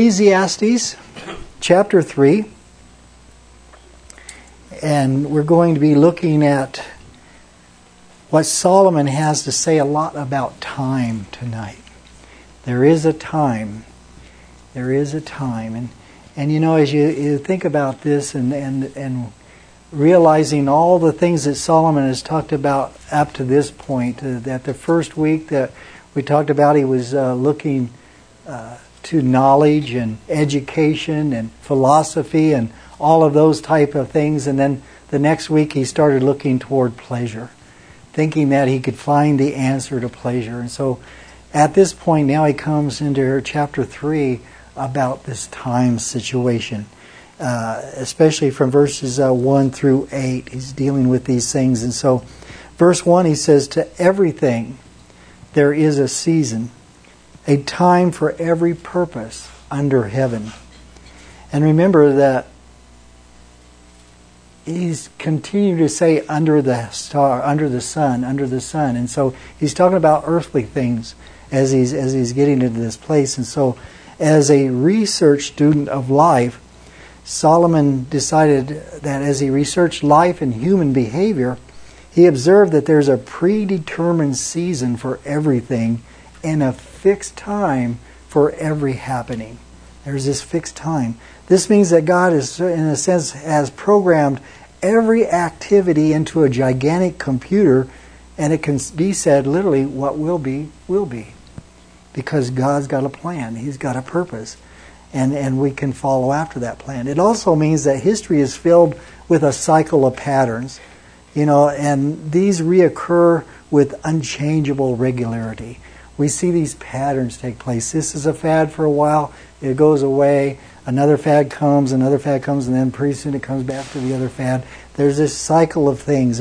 Ecclesiastes chapter 3, and we're going to be looking at what Solomon has to say a lot about time tonight. There is a time. There is a time. And you know, as you think about this and realizing all the things that Solomon has talked about up to this point, that the first week that we talked about, he was looking to knowledge and education and philosophy and all of those type of things. And then the next week he started looking toward pleasure, thinking that he could find the answer to pleasure. And so at this point now he comes into chapter 3 about this time situation. Especially from verses 1 through 8, he's dealing with these things. And so verse 1 he says, "To everything there is a season, a time for every purpose under heaven." And remember that he's continuing to say under the star, under the sun. And so he's talking about earthly things as he's getting into this place. And so as a research student of life, Solomon decided that as he researched life and human behavior, he observed that there's a predetermined season for everything and a fixed time for every happening. There's this fixed time. This means that God is, in a sense, has programmed every activity into a gigantic computer, and it can be said literally, what will be, will be. Because God's got a plan. He's got a purpose. And we can follow after that plan. It also means that history is filled with a cycle of patterns, you know, and these reoccur with unchangeable regularity. We see these patterns take place. This is a fad for a while, it goes away, another fad comes, and then pretty soon it comes back to the other fad. There's this cycle of things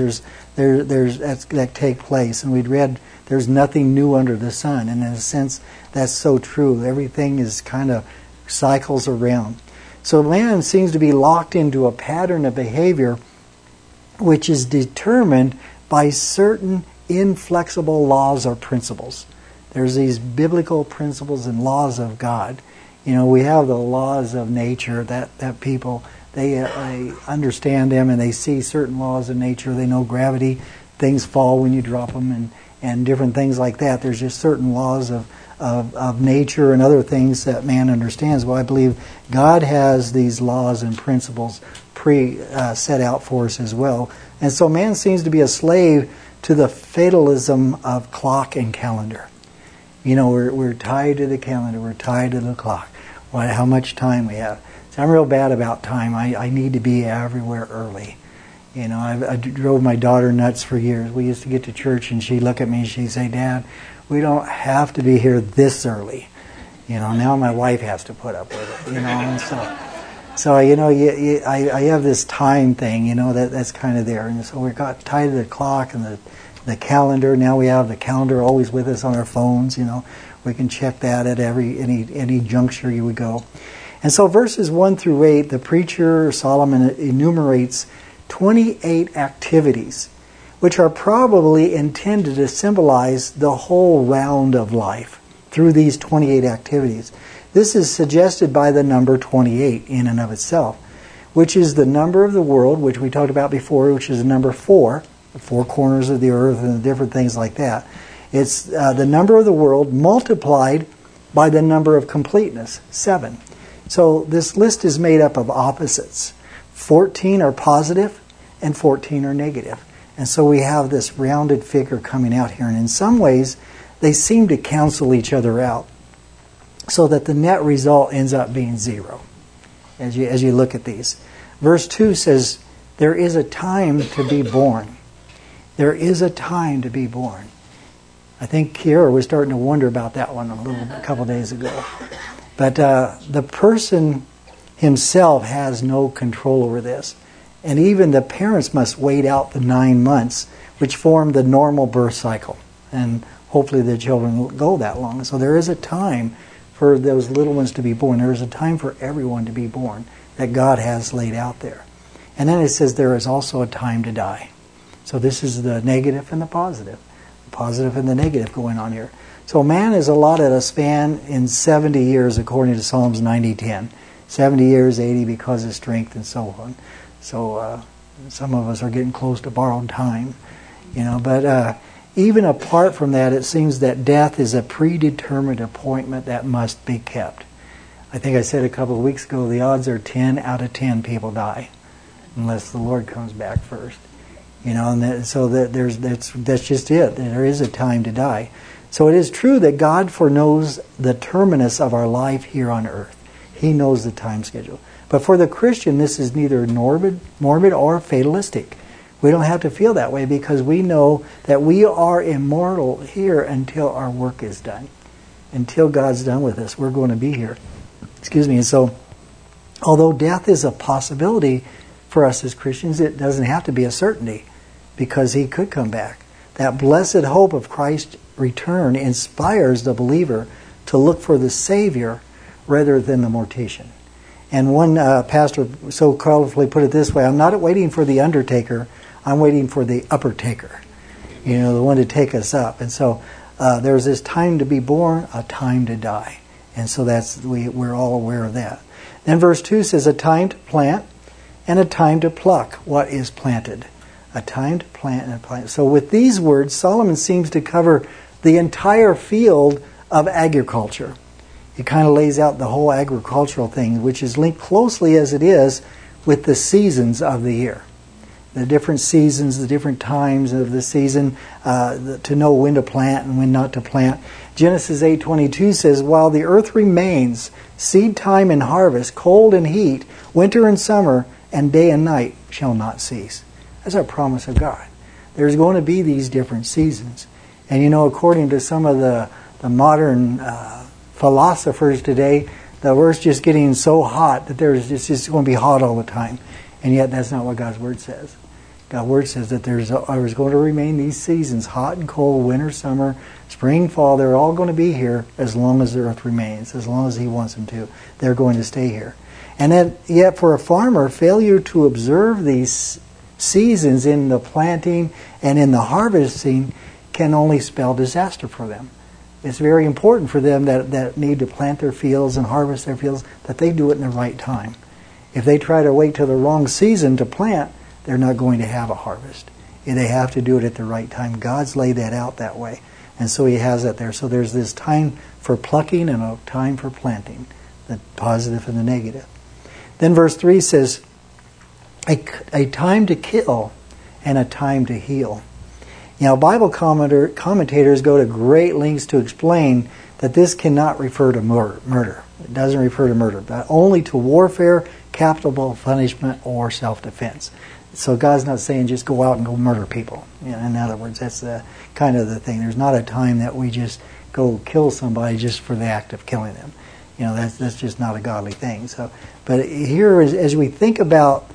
that take place, and we'd read there's nothing new under the sun, and in a sense that's so true. Everything is kind of cycles around. So man seems to be locked into a pattern of behavior which is determined by certain inflexible laws or principles. There's these biblical principles and laws of God. You know, we have the laws of nature that people, they understand them and they see certain laws of nature. They know gravity, things fall when you drop them, and different things like that. There's just certain laws of nature and other things that man understands. Well, I believe God has these laws and principles set out for us as well. And so man seems to be a slave to the fatalism of clock and calendar. You know, we're tied to the calendar, we're tied to the clock, how much time we have. So I'm real bad about time. I need to be everywhere early. You know, I drove my daughter nuts for years. We used to get to church and she'd look at me and she'd say, "Dad, we don't have to be here this early." You know, now my wife has to put up with it, you know, and so you know, I have this time thing, you know, that's kind of there. And so we got tied to the clock and the calendar. Now we have the calendar always with us on our phones, you know. We can check that at any juncture you would go. And so verses 1 through 8, the preacher Solomon enumerates 28 activities which are probably intended to symbolize the whole round of life through these 28 activities. This is suggested by the number 28 in and of itself, which is the number of the world, which we talked about before, which is the number 4, the 4 corners of the earth and the different things like that. It's the number of the world multiplied by the number of completeness, 7. So this list is made up of opposites. 14 are positive and 14 are negative. And so we have this rounded figure coming out here. And in some ways, they seem to cancel each other out so that the net result ends up being 0 as you look at these. Verse 2 says, "There is a time to be born." There is a time to be born. I think Kiera was starting to wonder about that one a couple days ago. But the person himself has no control over this. And even the parents must wait out the 9 months, which form the normal birth cycle. And hopefully the children will go that long. So there is a time for those little ones to be born. There is a time for everyone to be born that God has laid out there. And then it says there is also a time to die. So this is the negative and the positive and the negative going on here. So man is allotted a span in 70 years according to Psalms 90:10. 70 years, 80 because of strength and so on. So some of us are getting close to borrowed time. But even apart from that, it seems that death is a predetermined appointment that must be kept. I think I said a couple of weeks ago, the odds are 10 out of 10 people die, unless the Lord comes back first. That's just it. There is a time to die. So it is true that God foreknows the terminus of our life here on earth. He knows the time schedule. But for the Christian, this is neither morbid or fatalistic. We don't have to feel that way because we know that we are immortal here until our work is done. Until God's done with us, we're going to be here. And so, although death is a possibility for us as Christians, it doesn't have to be a certainty because He could come back. That blessed hope of Christ's return inspires the believer to look for the Savior rather than the mortician. And one pastor so colorfully put it this way: I'm not waiting for the undertaker, I'm waiting for the upper taker. The one to take us up. And so there's this time to be born, a time to die. And so we're all aware of that. Then verse 2 says, a time to plant and a time to pluck what is planted. A time to plant and plant. So with these words, Solomon seems to cover the entire field of agriculture. It kind of lays out the whole agricultural thing, which is linked closely as it is with the seasons of the year. The different seasons, the different times of the season, to know when to plant and when not to plant. Genesis 8:22 says, while the earth remains, seed time and harvest, cold and heat, winter and summer, and day and night shall not cease. That's a promise of God. There's going to be these different seasons. And according to some of the modern philosophers today, the earth's just getting so hot that it's just going to be hot all the time. And yet that's not what God's Word says. God's Word says that there's going to remain these seasons, hot and cold, winter, summer, spring, fall. They're all going to be here as long as the earth remains, as long as He wants them to. They're going to stay here. And then, yet for a farmer, failure to observe these seasons in the planting and in the harvesting can only spell disaster for them. It's very important for them that need to plant their fields and harvest their fields that they do it in the right time. If they try to wait till the wrong season to plant, they're not going to have a harvest. They have to do it at the right time. God's laid that out that way. And so He has that there. So there's this time for plucking and a time for planting, the positive and the negative. Then verse 3 says, a time to kill and a time to heal. Bible commentators go to great lengths to explain that this cannot refer to murder. It doesn't refer to murder, but only to warfare, capital punishment, or self-defense. So God's not saying just go out and go murder people. In other words, that's the kind of the thing. There's not a time that we just go kill somebody just for the act of killing them. That's just not a godly thing. So, but here, as we think about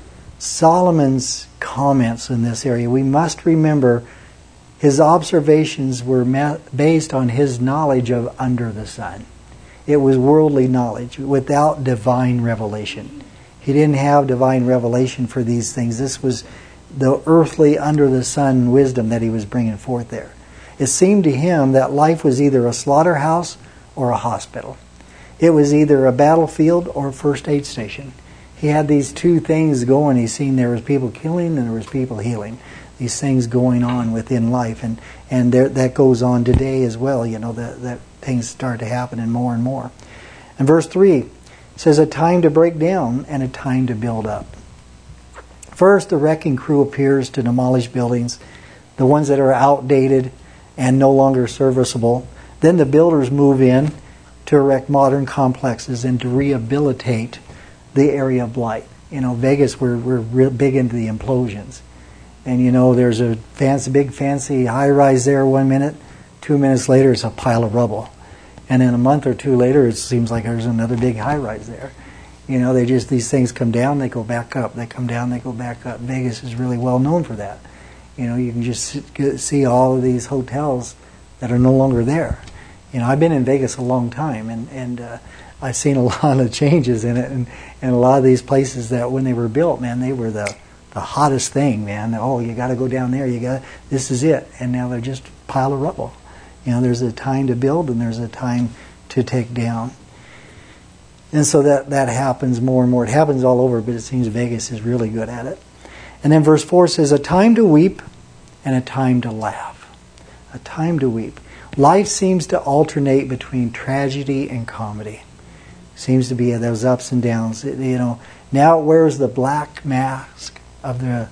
Solomon's comments in this area, we must remember his observations were based on his knowledge of under the sun. It was worldly knowledge without divine revelation. He didn't have divine revelation for these things. This was the earthly under the sun wisdom that he was bringing forth there. It seemed to him that life was either a slaughterhouse or a hospital. It was either a battlefield or a first aid station. He had these two things going. He seen there was people killing and there was people healing. These things going on within life, and that goes on today as well. That things start to happen and more. And verse 3 says, a time to break down and a time to build up. First, the wrecking crew appears to demolish buildings, the ones that are outdated and no longer serviceable. Then the builders move in to erect modern complexes and to rehabilitate the area of blight. Vegas, we're real big into the implosions. And there's a big fancy high-rise there 1 minute, 2 minutes later it's a pile of rubble. And then a month or two later it seems like there's another big high-rise there. These things come down, they go back up. They come down, they go back up. Vegas is really well known for that. You can just see all of these hotels that are no longer there. I've been in Vegas a long time, and I've seen a lot of changes in it. And a lot of these places that when they were built, man, they were the hottest thing, man. Oh, you got to go down there. This is it. And now they're just a pile of rubble. There's a time to build and there's a time to take down. And so that happens more and more. It happens all over, but it seems Vegas is really good at it. And then verse 4 says, a time to weep and a time to laugh. A time to weep. Life seems to alternate between tragedy and comedy. Seems to be those ups and downs. Now it wears the black mask of the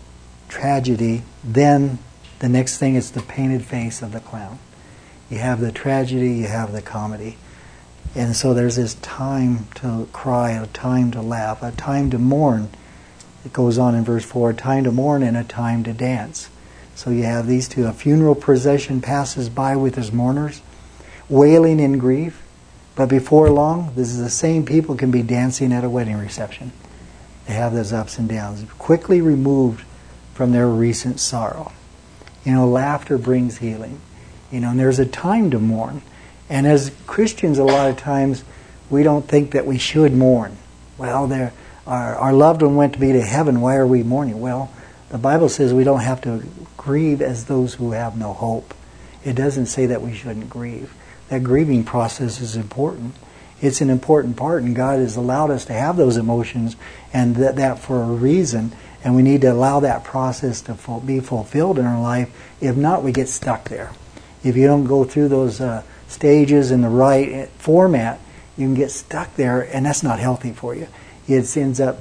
tragedy. Then the next thing is the painted face of the clown. You have the tragedy, you have the comedy. And so there's this time to cry, a time to laugh, a time to mourn. It goes on in verse 4, a time to mourn and a time to dance. So you have these two. A funeral procession passes by with its mourners, wailing in grief. But before long, this is the same people can be dancing at a wedding reception. They have those ups and downs, quickly removed from their recent sorrow. Laughter brings healing. And there's a time to mourn. And as Christians, a lot of times, we don't think that we should mourn. Well, our loved one went to be to heaven. Why are we mourning? Well, the Bible says we don't have to grieve as those who have no hope. It doesn't say that we shouldn't grieve. That grieving process is important. It's an important part, and God has allowed us to have those emotions, and that for a reason. And we need to allow that process to be fulfilled in our life. If not, we get stuck there. If you don't go through those stages in the right format, you can get stuck there, and that's not healthy for you. It ends up,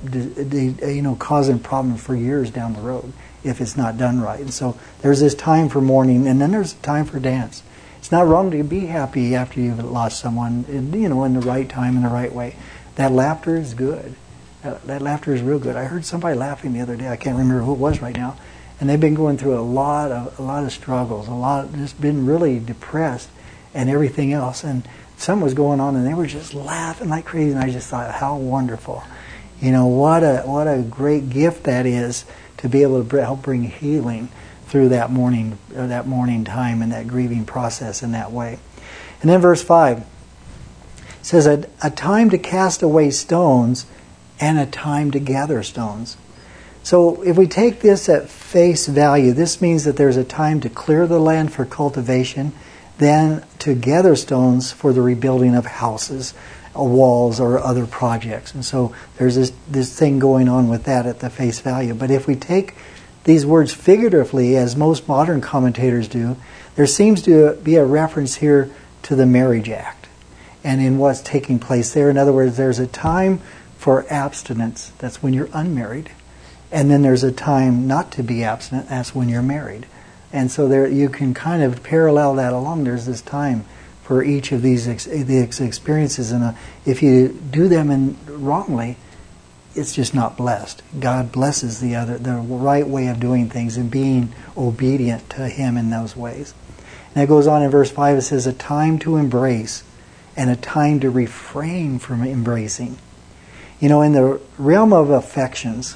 causing problems for years down the road if it's not done right. And so there's this time for mourning, and then there's time for dance. It's not wrong to be happy after you've lost someone, in the right time, in the right way. That laughter is good. That laughter is real good. I heard somebody laughing the other day. I can't remember who it was right now, and they've been going through a lot of struggles, just been really depressed and everything else. And something was going on, and they were just laughing like crazy. And I just thought, how wonderful! What a great gift that is to be able to help bring healing through that mourning time and that grieving process in that way. And then verse 5 says, a time to cast away stones and a time to gather stones. So if we take this at face value, this means that there's a time to clear the land for cultivation, then to gather stones for the rebuilding of houses, walls, or other projects. And so there's this thing going on with that at the face value. But if we take these words figuratively, as most modern commentators do, there seems to be a reference here to the marriage act and in what's taking place there. In other words, there's a time for abstinence. That's when you're unmarried. And then there's a time not to be abstinent. That's when you're married. And so there you can kind of parallel that along. There's this time for each of these experiences. And if you do them wrongly, it's just not blessed. God blesses the right way of doing things and being obedient to Him in those ways. And it goes on in verse 5, it says, a time to embrace and a time to refrain from embracing. In the realm of affections,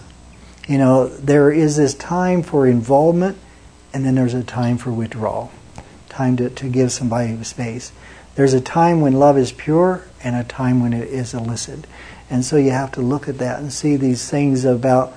there is this time for involvement, and then there's a time for withdrawal. Time to give somebody space. There's a time when love is pure and a time when it is illicit. And so you have to look at that and see these things about,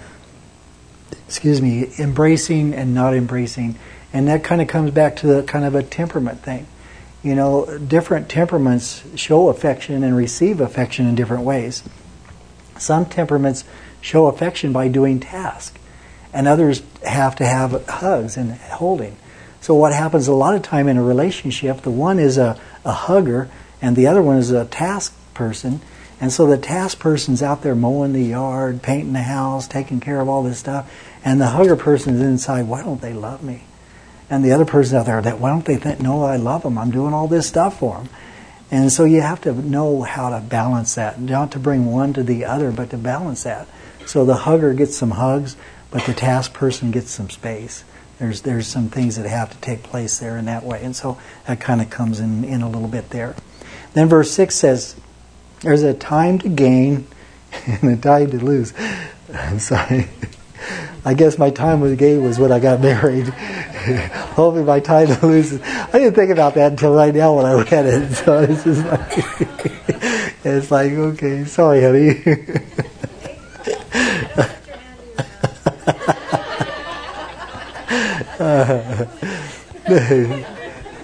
embracing and not embracing. And that kind of comes back to the kind of a temperament thing. Different temperaments show affection and receive affection in different ways. Some temperaments show affection by doing tasks, and others have to have hugs and holding. So what happens a lot of time in a relationship, the one is a hugger and the other one is a task person. And so the task person's out there mowing the yard, painting the house, taking care of all this stuff. And the hugger person is inside, why don't they love me? And the other person's out there, why don't they know I love them? I'm doing all this stuff for them. And so you have to know how to balance that. Not to bring one to the other, but to balance that. So the hugger gets some hugs, but the task person gets some space. There's some things that have to take place there in that way. And so that kind of comes in a little bit there. Then verse 6 says, there's a time to gain and a time to lose. I'm sorry. I guess my time to gain was when I got married. Hopefully my time to lose is... I didn't think about that until right now when I read it. So it's just it's like, okay, sorry, honey.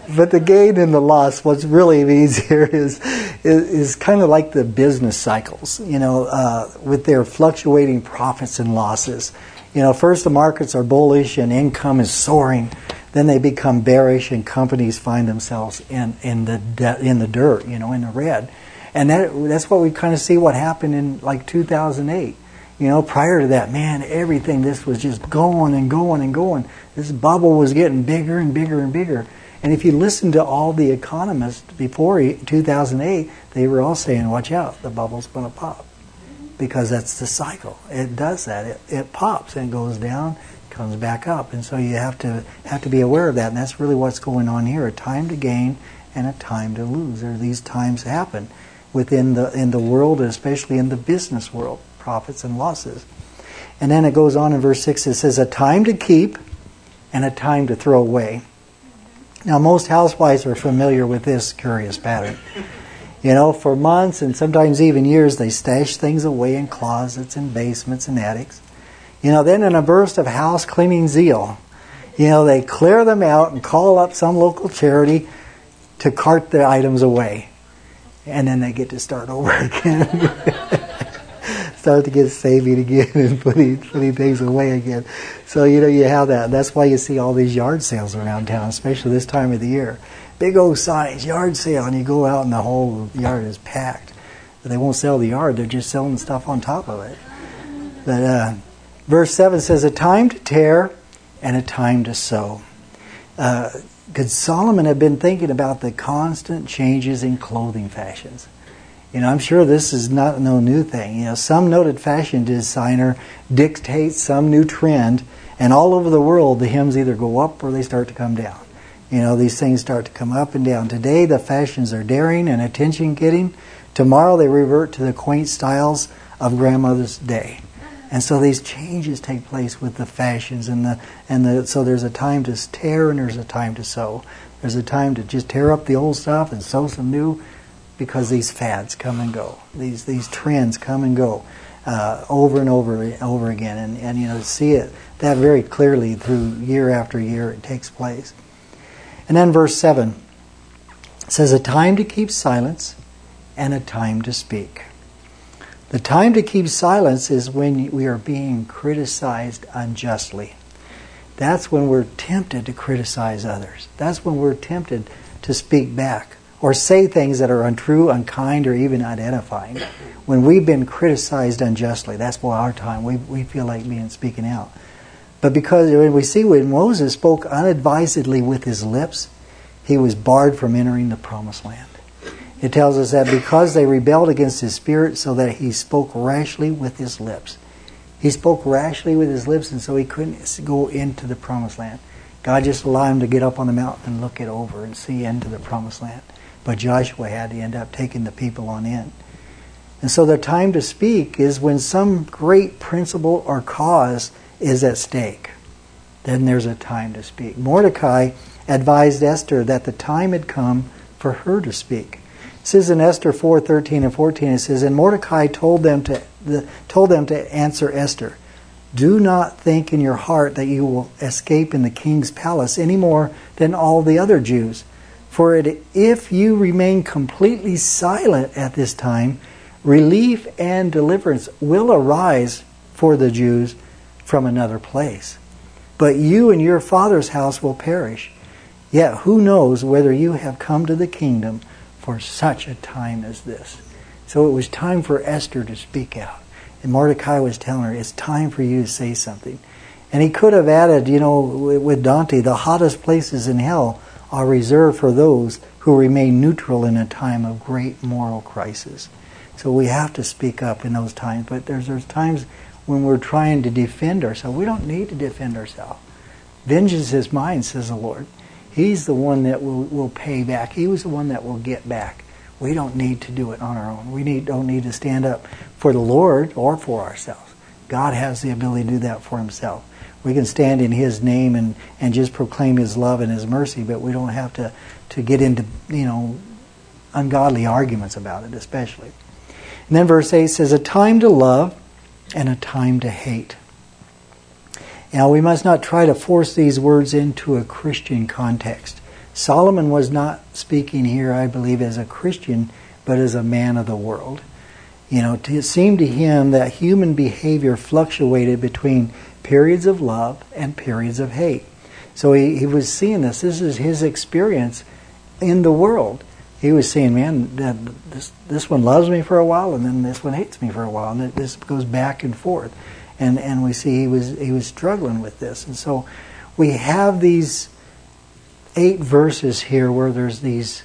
But the gain and the loss, what really means here is kind of like the business cycles, with their fluctuating profits and losses. First the markets are bullish and income is soaring. Then they become bearish and companies find themselves in the dirt, in the red. And that's what we kind of see what happened in like 2008. Prior to that, man, everything, this was just going and going and going. This bubble was getting bigger and bigger and bigger. And if you listen to all the economists before 2008, they were all saying, watch out, the bubble's going to pop. Because that's the cycle. It does that. It pops and goes down, comes back up. And so you have to be aware of that. And that's really what's going on here. A time to gain and a time to lose. These times happen in the world, especially in the business world. Profits and losses. And then it goes on in verse 6, it says, a time to keep and a time to throw away. Now most housewives are familiar with this curious pattern. For months and sometimes even years, they stash things away in closets and basements and attics. Then in a burst of house cleaning zeal, they clear them out and call up some local charity to cart the items away. And then they get to start over again. Start to get saving again and putting things away again. So, you have that. That's why you see all these yard sales around town, especially this time of the year. Big old signs, yard sale, and you go out and the whole yard is packed. But they won't sell the yard, they're just selling stuff on top of it. But verse 7 says, a time to tear and a time to sow. Because Solomon had been thinking about the constant changes in clothing fashions. I'm sure this is no new thing. Some noted fashion designer dictates some new trend, and all over the world the hymns either go up or they start to come down. These things start to come up and down. Today the fashions are daring and attention-getting. Tomorrow they revert to the quaint styles of grandmother's day. And so these changes take place with the fashions so there's a time to tear and there's a time to sow. There's a time to just tear up the old stuff and sow some new, because these fads come and go. These trends come and go over and over again. And see it that very clearly through year after year it takes place. And then verse 7 says, a time to keep silence and a time to speak. The time to keep silence is when we are being criticized unjustly. That's when we're tempted to criticize others. That's when we're tempted to speak back or say things that are untrue, unkind, or even unedifying. When we've been criticized unjustly, that's what our time. We feel like speaking out. But because we see when Moses spoke unadvisedly with his lips, he was barred from entering the promised land. It tells us that because they rebelled against his spirit, so that he spoke rashly with his lips. He spoke rashly with his lips, and so he couldn't go into the promised land. God just allowed him to get up on the mountain and look it over and see into the promised land. But Joshua had to end up taking the people on in. And so the time to speak is when some great principle or cause is at stake. Then there's a time to speak. Mordecai advised Esther that the time had come for her to speak. It says in Esther 4:13 and 14, it says, and Mordecai told them to answer Esther, do not think in your heart that you will escape in the king's palace any more than all the other Jews. For if you remain completely silent at this time, relief and deliverance will arise for the Jews from another place. But you and your father's house will perish. Yet who knows whether you have come to the kingdom for such a time as this. So it was time for Esther to speak out. And Mordecai was telling her, it's time for you to say something. And he could have added, with Dante, the hottest places in hell are reserved for those who remain neutral in a time of great moral crisis. So we have to speak up in those times. But there's times when we're trying to defend ourselves. We don't need to defend ourselves. Vengeance is mine, says the Lord. He's the one that will pay back. He was the one that will get back. We don't need to do it on our own. We don't need to stand up for the Lord or for ourselves. God has the ability to do that for himself. We can stand in his name and just proclaim his love and his mercy, but we don't have to get into ungodly arguments about it, especially. And then verse 8 says, a time to love and a time to hate. Now, we must not try to force these words into a Christian context. Solomon was not speaking here, I believe, as a Christian, but as a man of the world. It seemed to him that human behavior fluctuated between periods of love and periods of hate. So he was seeing this. This is his experience in the world. He was seeing, man, this one loves me for a while, and then this one hates me for a while, and this goes back and forth. And we see he was struggling with this. And so we have these 8 verses here where there's these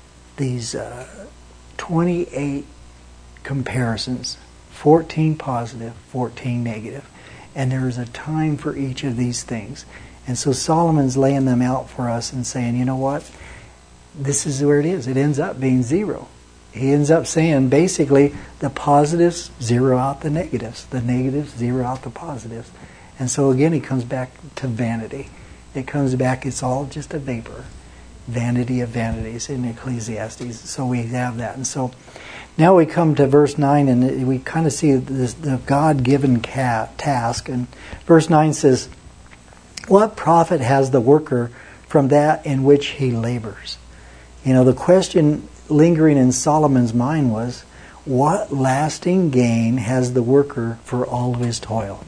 28 comparisons, 14 positive, 14 negative. And there is a time for each of these things. And so Solomon's laying them out for us and saying, you know what? This is where it is. It ends up being 0. He ends up saying basically the positives zero out the negatives zero out the positives. And so again he comes back to vanity. It comes back, it's all just a vapor. Vanity of vanities in Ecclesiastes. So we have that. And so now we come to verse 9 and we kind of see the God-given task. And verse 9 says, what profit has the worker from that in which he labors? The question lingering in Solomon's mind was, what lasting gain has the worker for all of his toil?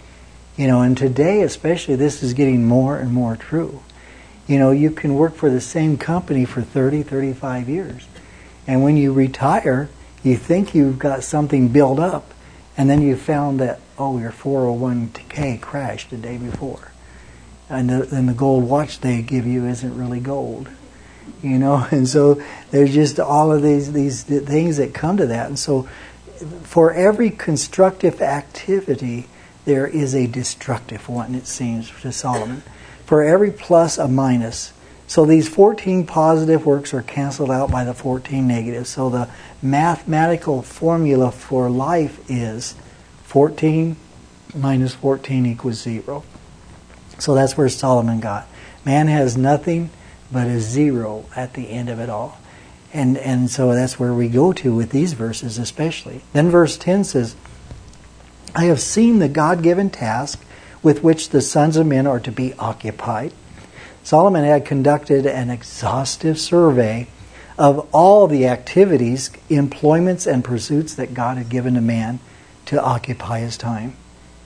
And today especially this is getting more and more true. You can work for the same company for 30, 35 years. And when you retire, you think you've got something built up, and then you found that, your 401k crashed the day before. And then the gold watch they give you isn't really gold. And so there's just all of these things that come to that. And so for every constructive activity, there is a destructive one, it seems, to Solomon. For every plus, a minus. So these 14 positive works are canceled out by the 14 negative. So the mathematical formula for life is 14 minus 14 equals 0. So that's where Solomon got. Man has nothing but a 0 at the end of it all. And so that's where we go to with these verses especially. Then verse 10 says, I have seen the God-given task with which the sons of men are to be occupied. Solomon had conducted an exhaustive survey of all the activities, employments, and pursuits that God had given to man to occupy his time.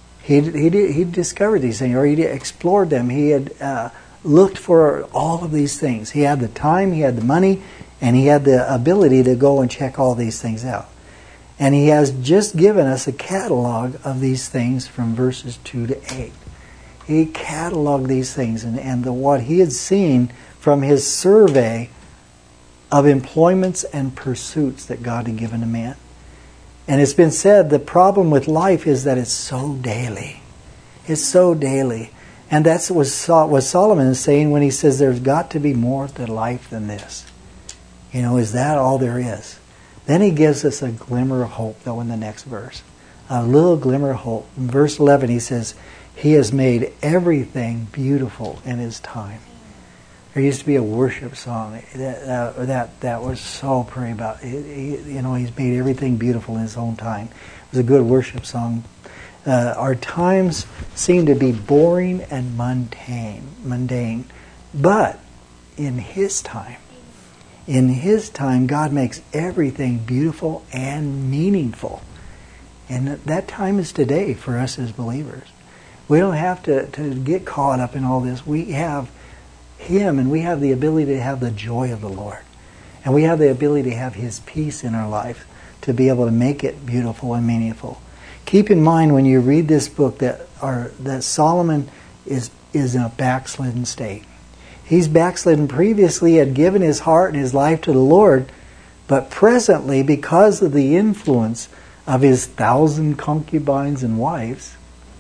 He discovered these things, or he explored them. He had looked for all of these things. He had the time, he had the money, and he had the ability to go and check all these things out. And he has just given us a catalog of these things from verses 2 to 8. He cataloged these things and what he had seen from his survey of employments and pursuits that God had given to man. And it's been said the problem with life is that it's so daily. It's so daily. And that's what Solomon is saying when he says there's got to be more to life than this. Is that all there is? Then he gives us a glimmer of hope, though, in the next verse. A little glimmer of hope. In verse 11 he says, he has made everything beautiful in his time. There used to be a worship song that was so pretty about. He's made everything beautiful in his own time. It was a good worship song. Our times seem to be boring and mundane, but in his time, God makes everything beautiful and meaningful. And that time is today for us as believers. We don't have to get caught up in all this. We have Him, and we have the ability to have the joy of the Lord. And we have the ability to have His peace in our life to be able to make it beautiful and meaningful. Keep in mind when you read this book that Solomon is in a backslidden state. He's backslidden. Previously had given his heart and his life to the Lord, but presently, because of the influence of his 1,000 concubines and wives,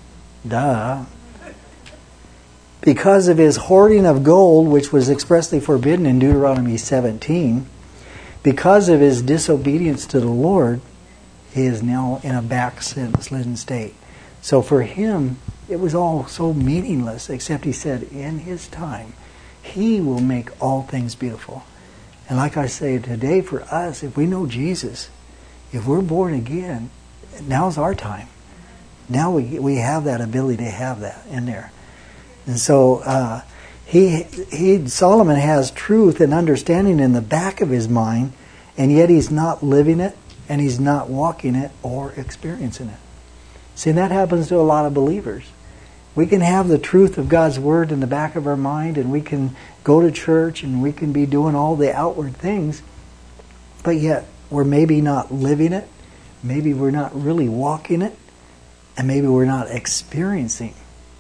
because of his hoarding of gold, which was expressly forbidden in Deuteronomy 17, because of his disobedience to the Lord, he is now in a backslidden state. So for him, it was all so meaningless, except he said, in his time, He will make all things beautiful. And like I say today, for us, if we know Jesus, if we're born again, now's our time. Now we have that ability to have that in there. And so Solomon has truth and understanding in the back of his mind, and yet he's not living it, and he's not walking it or experiencing it. See, that happens to a lot of believers. We can have the truth of God's Word in the back of our mind, and we can go to church, and we can be doing all the outward things, but yet we're maybe not living it, maybe we're not really walking it, and maybe we're not experiencing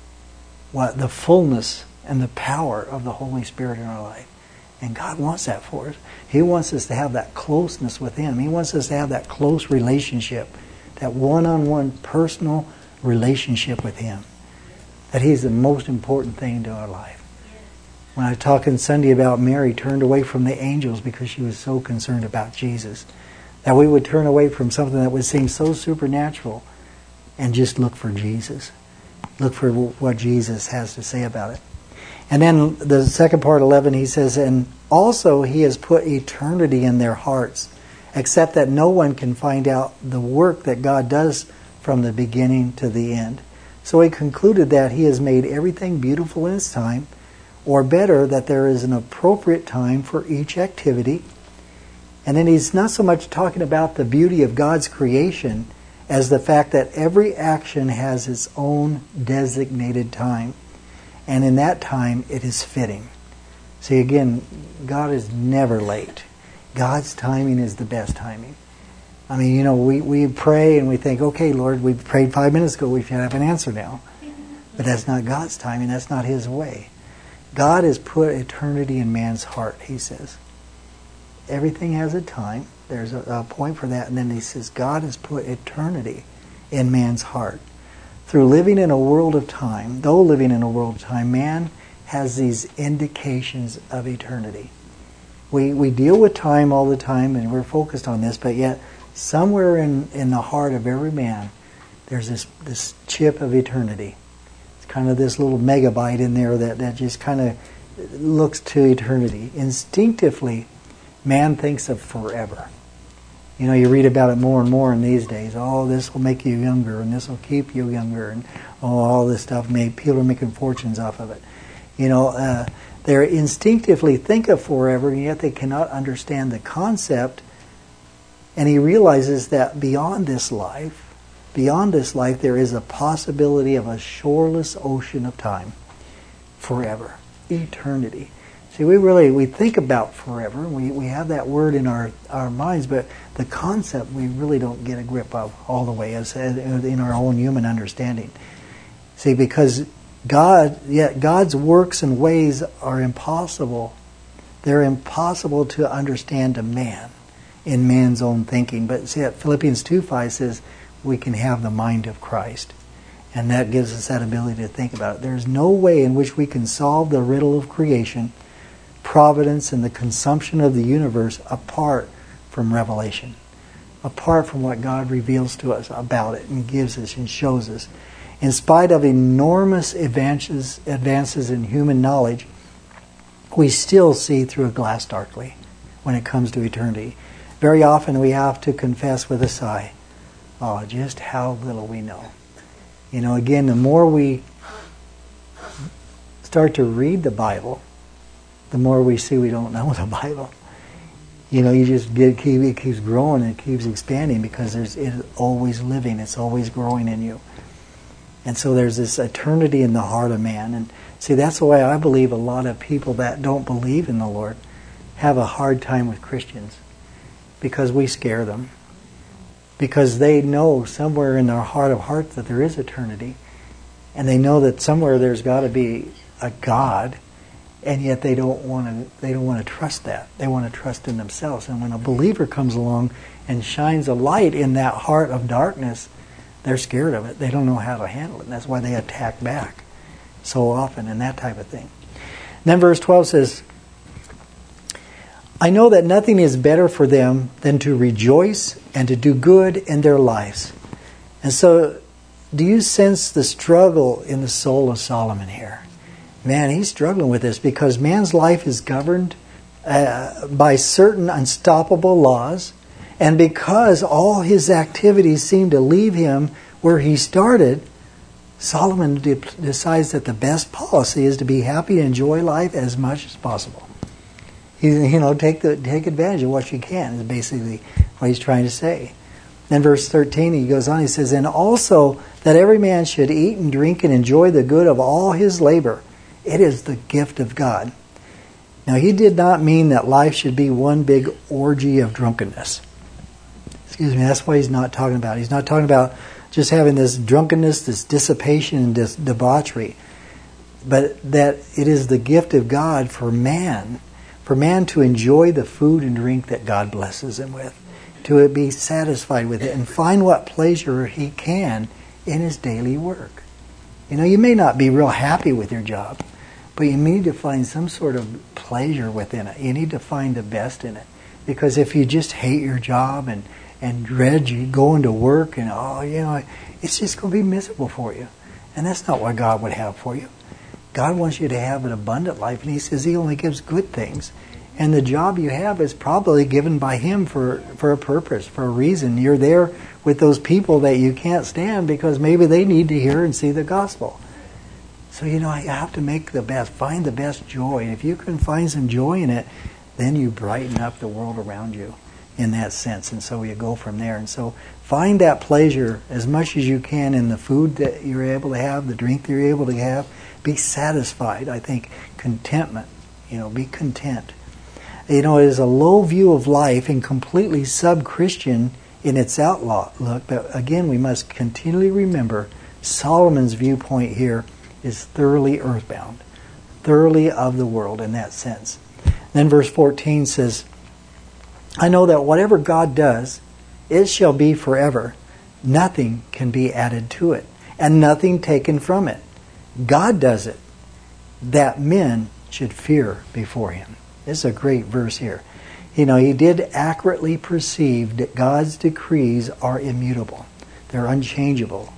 what the fullness and the power of the Holy Spirit in our life. And God wants that for us. He wants us to have that closeness with Him. He wants us to have that close relationship, that one-on-one personal relationship with Him. That He's the most important thing to our life. When I was talking Sunday about Mary turned away from the angels because she was so concerned about Jesus, that we would turn away from something that would seem so supernatural and just look for Jesus. Look for what Jesus has to say about it. And then the second part, 11, he says, and also He has put eternity in their hearts, except that no one can find out the work that God does from the beginning to the end. So he concluded that He has made everything beautiful in its time, or better, that there is an appropriate time for each activity. And then he's not so much talking about the beauty of God's creation as the fact that every action has its own designated time. And in that time, it is fitting. See, again, God is never late. God's timing is the best timing. I mean, you know, we pray and we think, okay, Lord, we prayed 5 minutes ago, we should have an answer now. But that's not God's timing. That's not His way. God has put eternity in man's heart, He says. Everything has a time. There's a point for that. And then He says, God has put eternity in man's heart. Through living in a world of time, though living in a world of time, man has these indications of eternity. We deal with time all the time, and we're focused on this, but yet somewhere in the heart of every man, there's this chip of eternity. It's kind of this little megabyte in there that just kind of looks to eternity. Instinctively, man thinks of forever. You know, you read about it more and more in these days. Oh, this will make you younger, and this will keep you younger, and all this stuff. People are making fortunes off of it. You know, they instinctively think of forever, and yet they cannot understand the concept. And he realizes that beyond this life, there is a possibility of a shoreless ocean of time, forever, eternity. See, we think about forever, and we have that word in our minds, but the concept we really don't get a grip of all the way as in our own human understanding. See, because God's works and ways are impossible. They're impossible to understand to man in man's own thinking. But see, Philippians 2:5 says we can have the mind of Christ. And that gives us that ability to think about it. There's no way in which we can solve the riddle of creation, providence, and the consumption of the universe apart from revelation, apart from what God reveals to us about it and gives us and shows us. In spite of enormous advances in human knowledge, we still see through a glass darkly when it comes to eternity. Very often we have to confess with a sigh, oh, just how little we know. You know, again, the more we start to read the Bible, the more we see we don't know the Bible. You know, it keeps growing and it keeps expanding because it's always living, it's always growing in you. And so there's this eternity in the heart of man. And see, that's why I believe a lot of people that don't believe in the Lord have a hard time with Christians, because we scare them. Because they know somewhere in their heart of hearts that there is eternity. And they know that somewhere there's got to be a God. And yet they don't want to trust that. They want to trust in themselves. And when a believer comes along and shines a light in that heart of darkness, they're scared of it. They don't know how to handle it. And that's why they attack back so often and that type of thing. And then verse 12 says, I know that nothing is better for them than to rejoice and to do good in their lives. And so, do you sense the struggle in the soul of Solomon here? Man, he's struggling with this because man's life is governed by certain unstoppable laws. And because all his activities seem to leave him where he started, Solomon decides that the best policy is to be happy and enjoy life as much as possible. Take advantage of what you can is basically what he's trying to say. Then verse 13, he goes on, he says, and also that every man should eat and drink and enjoy the good of all his labor. It is the gift of God. Now, he did not mean that life should be one big orgy of drunkenness. Excuse me, that's what he's not talking about. He's not talking about just having this drunkenness, this dissipation, and this debauchery. But that it is the gift of God for man to enjoy the food and drink that God blesses him with, to be satisfied with it, and find what pleasure he can in his daily work. You may not be real happy with your job, but you need to find some sort of pleasure within it. You need to find the best in it. Because if you just hate your job and dread you going to work and, it's just going to be miserable for you. And that's not what God would have for you. God wants you to have an abundant life, and he says he only gives good things. And the job you have is probably given by him for a purpose, for a reason. You're there with those people that you can't stand because maybe they need to hear and see the gospel. So, you have to make the best, find the best joy. And if you can find some joy in it, then you brighten up the world around you in that sense. And so you go from there. And so find that pleasure as much as you can in the food that you're able to have, the drink that you're able to have. Be satisfied. I think contentment, be content. It is a low view of life and completely sub-Christian in its outlook. But again, we must continually remember Solomon's viewpoint here is thoroughly earthbound, thoroughly of the world in that sense. Then verse 14 says, I know that whatever God does, it shall be forever. Nothing can be added to it, and nothing taken from it. God does it, that men should fear before him. This is a great verse here. He did accurately perceive that God's decrees are immutable. They're unchangeable.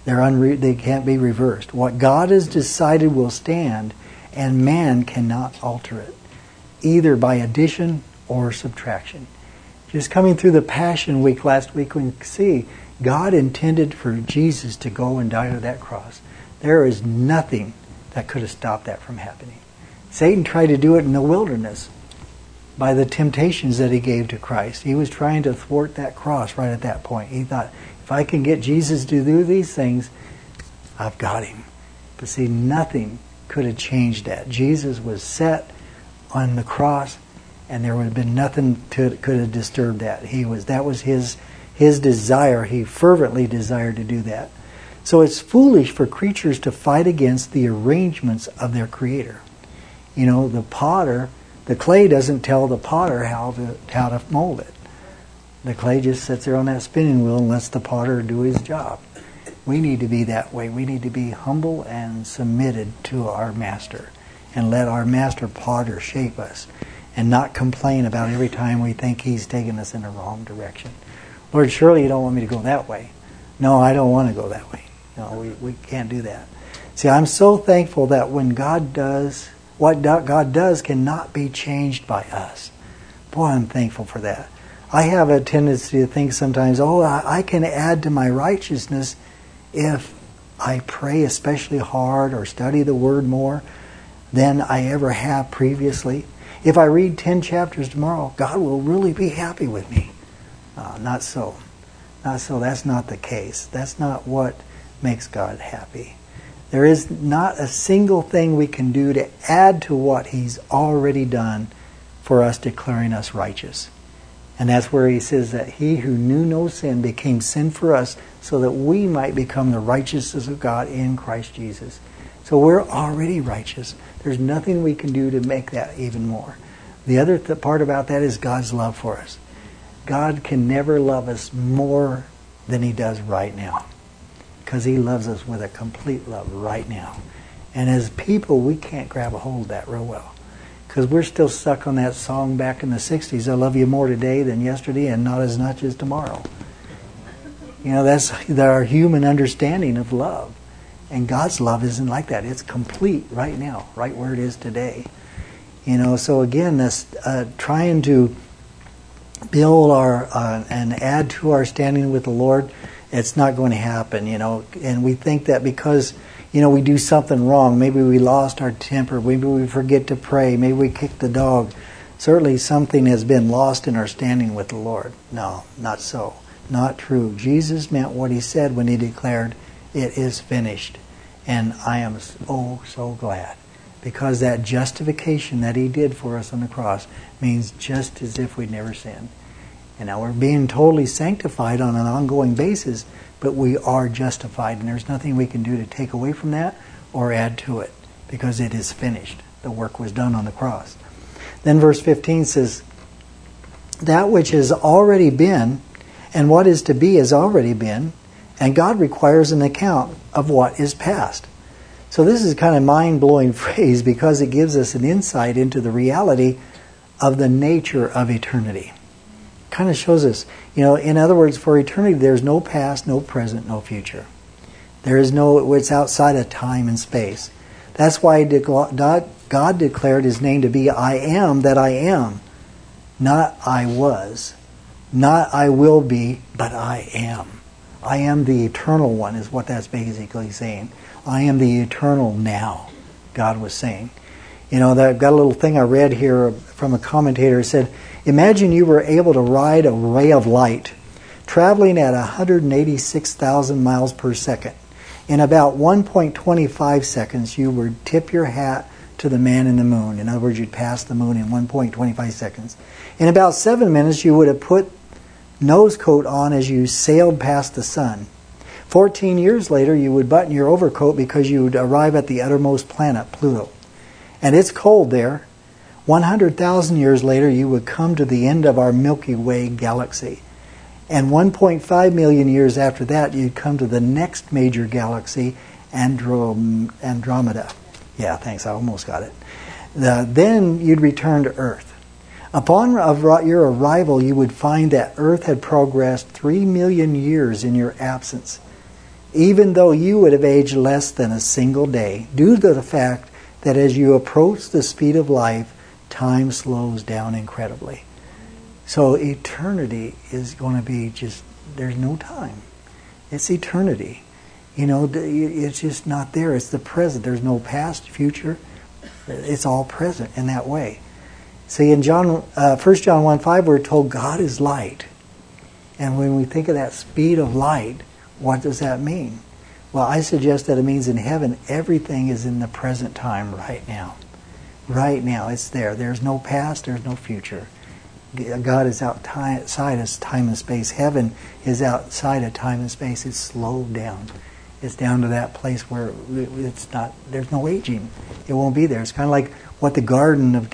They can't be reversed. What God has decided will stand, and man cannot alter it, either by addition or subtraction. Just coming through the Passion Week last week, we can see God intended for Jesus to go and die on that cross. There is nothing that could have stopped that from happening. Satan tried to do it in the wilderness by the temptations that he gave to Christ. He was trying to thwart that cross right at that point. He thought, if I can get Jesus to do these things, I've got him. But see, nothing could have changed that. Jesus was set on the cross, and there would have been nothing could have disturbed that. That was his desire. He fervently desired to do that. So it's foolish for creatures to fight against the arrangements of their Creator. The potter, the clay doesn't tell the potter how to mold it. The clay just sits there on that spinning wheel and lets the potter do his job. We need to be that way. We need to be humble and submitted to our master and let our master potter shape us and not complain about every time we think he's taking us in the wrong direction. Lord, surely you don't want me to go that way. No, I don't want to go that way. No, we can't do that. See, I'm so thankful that when God does, what God does cannot be changed by us. Boy, I'm thankful for that. I have a tendency to think sometimes, I can add to my righteousness if I pray especially hard or study the Word more than I ever have previously. If I read 10 chapters tomorrow, God will really be happy with me. Not so. Not so. That's not the case. That's not what makes God happy. There is not a single thing we can do to add to what He's already done for us, declaring us righteous. And that's where He says that He who knew no sin became sin for us so that we might become the righteousness of God in Christ Jesus. So we're already righteous. There's nothing we can do to make that even more. The other part about that is God's love for us. God can never love us more than He does right now, because He loves us with a complete love right now. And as people, we can't grab a hold of that real well, because we're still stuck on that song back in the 60s, I love you more today than yesterday and not as much as tomorrow. That's our human understanding of love. And God's love isn't like that. It's complete right now, right where it is today. So again, this trying to build our and add to our standing with the Lord It's not going to happen, and we think that because, we do something wrong, maybe we lost our temper, maybe we forget to pray, maybe we kicked the dog. Certainly something has been lost in our standing with the Lord. No, not so. Not true. Jesus meant what he said when he declared, "It is finished." And I am so glad. Because that justification that he did for us on the cross means just as if we'd never sinned. And now we're being totally sanctified on an ongoing basis, but we are justified. And there's nothing we can do to take away from that or add to it. Because it is finished. The work was done on the cross. Then verse 15 says, "That which has already been and what is to be has already been, and God requires an account of what is past." So this is kind of mind-blowing phrase because it gives us an insight into the reality of the nature of eternity. It kind of shows us, in other words, for eternity there's no past, no present, no future. There is it's outside of time and space. That's why God declared his name to be I am that I am. Not I was. Not I will be, but I am. I am the eternal one is what that's basically saying. I am the eternal now, God was saying. I've got a little thing I read here from a commentator. It said, imagine you were able to ride a ray of light traveling at 186,000 miles per second. In about 1.25 seconds, you would tip your hat to the man in the moon. In other words, you'd pass the moon in 1.25 seconds. In about 7 minutes, you would have put nose coat on as you sailed past the sun. 14 years later, you would button your overcoat because you would arrive at the uttermost planet, Pluto. And it's cold there. 100,000 years later, you would come to the end of our Milky Way galaxy. And 1.5 million years after that, you'd come to the next major galaxy, Andromeda. Yeah, thanks, I almost got it. Then you'd return to Earth. Upon your arrival, you would find that Earth had progressed 3 million years in your absence, even though you would have aged less than a single day, due to the fact that as you approach the speed of life, time slows down incredibly. So eternity is going to be there's no time. It's eternity. It's just not there. It's the present. There's no past, future. It's all present in that way. See, in 1 John 1:5, we're told God is light. And when we think of that speed of light, what does that mean? Well, I suggest that it means in heaven, everything is in the present time right now. Right now, it's there. There's no past, there's no future. God is outside of time and space. Heaven is outside of time and space. It's slowed down. It's down to that place where there's no aging. It won't be there. It's kind of like what the Garden of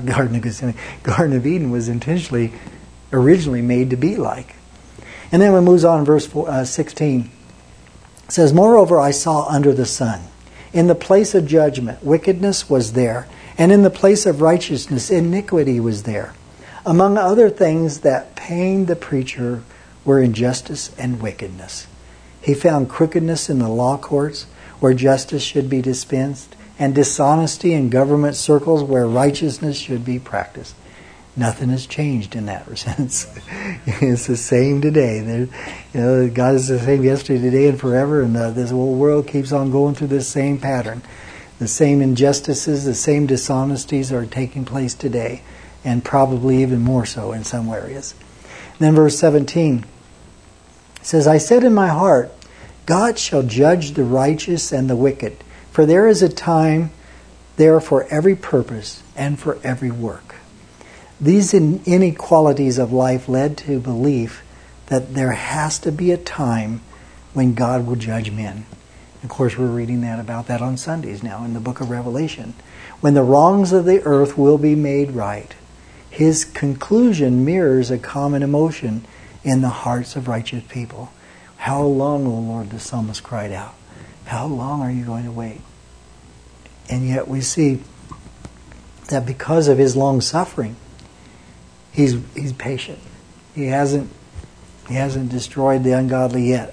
Eden was originally made to be like. And then it moves on in verse 16. It says, "Moreover, I saw under the sun, in the place of judgment, wickedness was there, and in the place of righteousness, iniquity was there. Among other things that pained the preacher were injustice and wickedness. He found crookedness in the law courts, where justice should be dispensed, and dishonesty in government circles, where righteousness should be practiced." Nothing has changed in that sense. It's the same today. God is the same yesterday, today, and forever, and this whole world keeps on going through this same pattern. The same injustices, the same dishonesties are taking place today, and probably even more so in some areas. And then verse 17 says, "I said in my heart, God shall judge the righteous and the wicked, for there is a time there for every purpose and for every work." These inequalities of life led to belief that there has to be a time when God will judge men. Of course, we're reading about that on Sundays now in the book of Revelation. When the wrongs of the earth will be made right. His conclusion mirrors a common emotion in the hearts of righteous people. "How long, O Lord," the psalmist cried out. "How long are you going to wait?" And yet we see that because of his long suffering, He's patient. He hasn't destroyed the ungodly yet.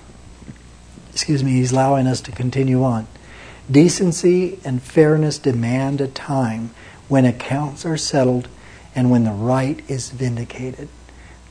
He's allowing us to continue on. Decency and fairness demand a time when accounts are settled and when the right is vindicated.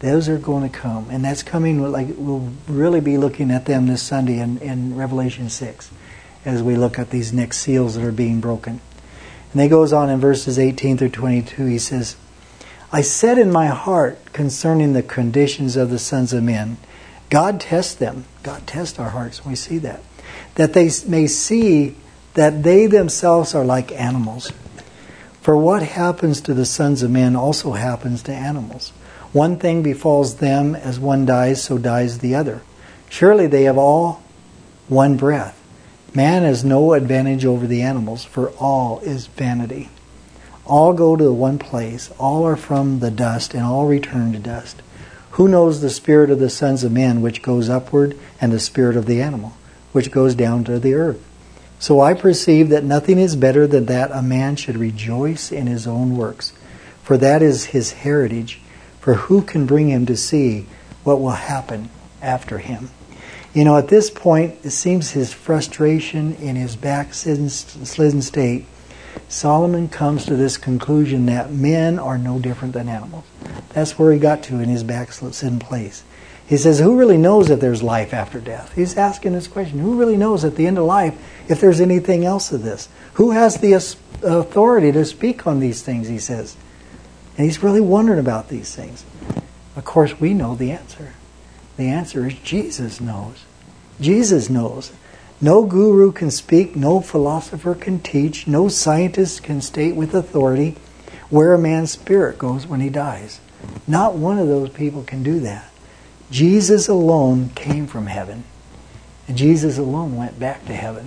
Those are going to come. And that's coming, like we'll really be looking at them this Sunday in Revelation 6 as we look at these next seals that are being broken. And he goes on in verses 18 through 22, he says, I said in my heart concerning the conditions of the sons of men, God tests them. God tests our hearts when we see that. That they may see that they themselves are like animals. For what happens to the sons of men also happens to animals. One thing befalls them, as one dies, so dies the other. Surely they have all one breath. Man has no advantage over the animals, for all is vanity. All go to one place, all are from the dust, and all return to dust. Who knows the spirit of the sons of men, which goes upward, and the spirit of the animal, which goes down to the earth? So I perceive that nothing is better than that a man should rejoice in his own works, for that is his heritage. For who can bring him to see what will happen after him? You know, at this point, it seems his frustration in his backslidden state, Solomon comes to this conclusion that men are no different than animals. That's where he got to in his backslidden place. He says, who really knows if there's life after death? He's asking this question. Who really knows at the end of life if there's anything else of this? Who has the authority to speak on these things, he says. And he's really wondering about these things. Of course, we know the answer. The answer is Jesus knows. Jesus knows. No guru can speak, no philosopher can teach, no scientist can state with authority where a man's spirit goes when he dies. Not one of those people can do that. Jesus alone came from heaven. And Jesus alone went back to heaven.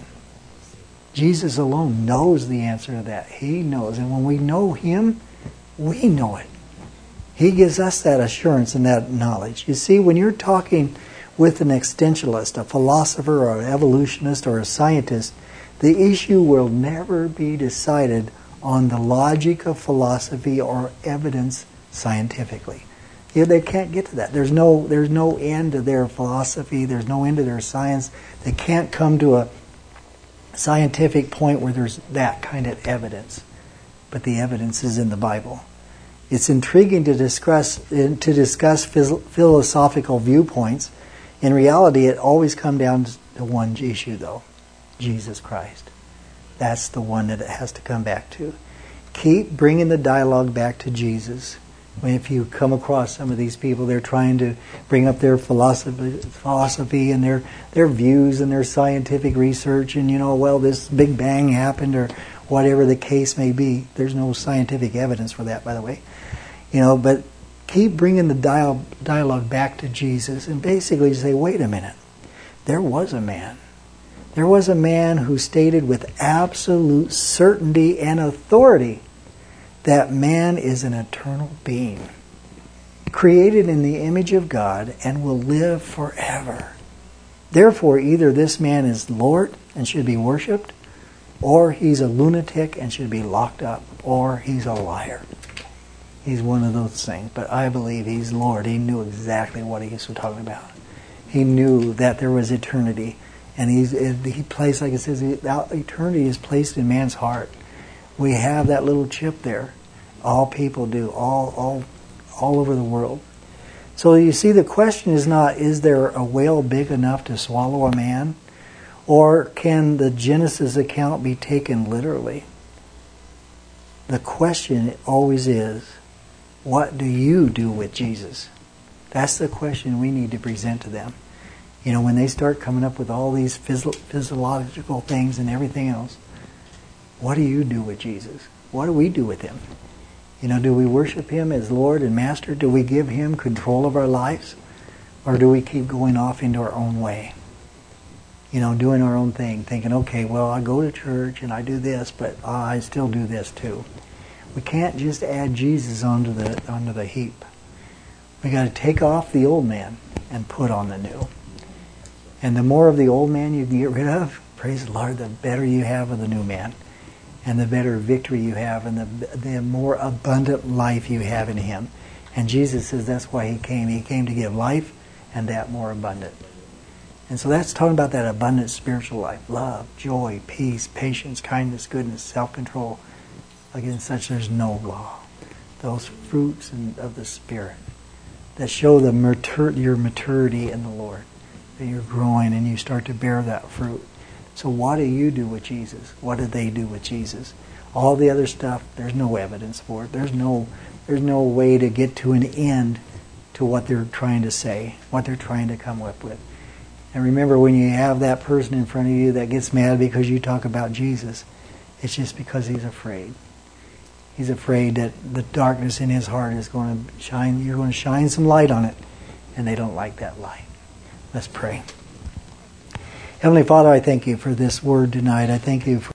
Jesus alone knows the answer to that. He knows. And when we know Him, we know it. He gives us that assurance and that knowledge. You see, when you're talking with an existentialist, a philosopher or an evolutionist or a scientist, the issue will never be decided on the logic of philosophy or evidence scientifically. You know, they can't get to that. There's no end to their philosophy. There's no end to their science. They can't come to a scientific point where there's that kind of evidence. But the evidence is in the Bible. It's intriguing to discuss philosophical viewpoints. In reality, it always comes down to one issue, though. Jesus Christ. That's the one that it has to come back to. Keep bringing the dialogue back to Jesus. If you come across some of these people, they're trying to bring up their philosophy and their views and their scientific research and, well, this Big Bang happened or whatever the case may be. There's no scientific evidence for that, by the way. But keep bringing the dialogue back to Jesus and basically say, wait a minute. There was a man. There was a man who stated with absolute certainty and authority that man is an eternal being, created in the image of God and will live forever. Therefore, either this man is Lord and should be worshipped, or he's a lunatic and should be locked up, or he's a liar. He's one of those things. But I believe he's Lord. He knew exactly what he was talking about. He knew that there was eternity. And he placed, like it says, eternity is placed in man's heart. We have that little chip there. All people do, all over the world. So you see, the question is not, is there a whale big enough to swallow a man? Or can the Genesis account be taken literally? The question always is, what do you do with Jesus? That's the question we need to present to them. When they start coming up with all these physiological things and everything else, what do you do with Jesus? What do we do with Him? Do we worship Him as Lord and Master? Do we give Him control of our lives? Or do we keep going off into our own way? Doing our own thing, thinking, okay, well, I go to church and I do this, but I still do this too. We can't just add Jesus onto the heap. We got to take off the old man and put on the new. And the more of the old man you can get rid of, praise the Lord, the better you have of the new man. And the better victory you have, and the more abundant life you have in Him. And Jesus says that's why He came. He came to give life, and that more abundant. And so that's talking about that abundant spiritual life. Love, joy, peace, patience, kindness, goodness, self-control. Against such there's no law. Those fruits of the Spirit. that show your maturity in the Lord, that you're growing and you start to bear that fruit. So what do you do with Jesus? What did they do with Jesus? All the other stuff, there's no evidence for it. There's no way to get to an end to what they're trying to say, what they're trying to come up with. And remember, when you have that person in front of you that gets mad because you talk about Jesus, it's just because he's afraid. He's afraid that the darkness in his heart is going to shine. You're going to shine some light on it, and they don't like that light. Let's pray. Heavenly Father, I thank you for this word tonight. I thank you for